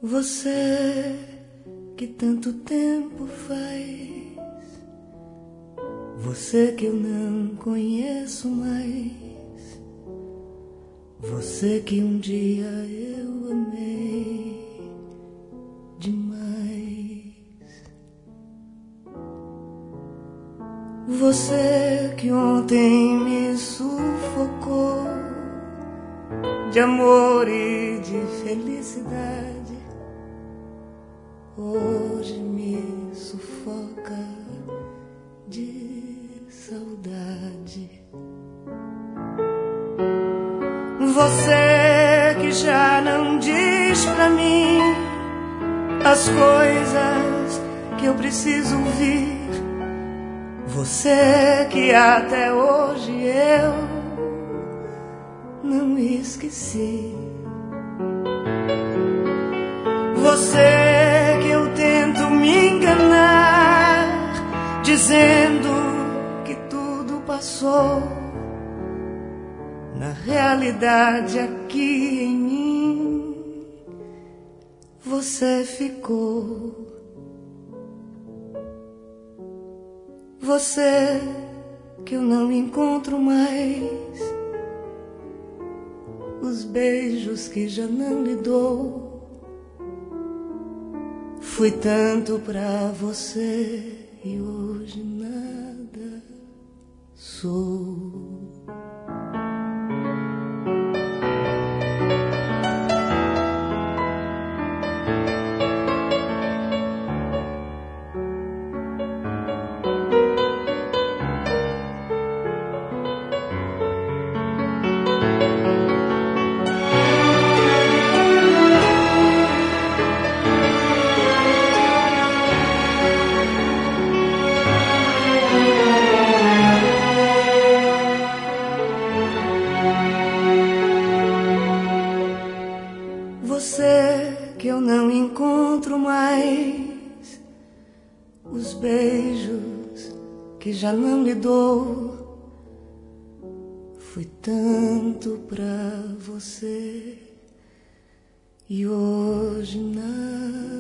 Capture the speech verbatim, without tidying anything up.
Você que tanto tempo faz, você que eu não conheço mais, você que um dia eu amei demais. Você que ontem me sufocou de amor e de felicidade, hoje me sufoca de saudade. Você que já não diz pra mim as coisas que eu preciso ouvir, você que até hoje eu não esqueci. Você que eu tento me enganar, dizendo que tudo passou, na realidade aqui em mim você ficou. Você que eu não encontro mais, os beijos que já não lhe dou, fui tanto pra você e hoje nada sou. Você que eu não encontro mais, os beijos que já não lhe dou, fui tanto pra você e hoje nada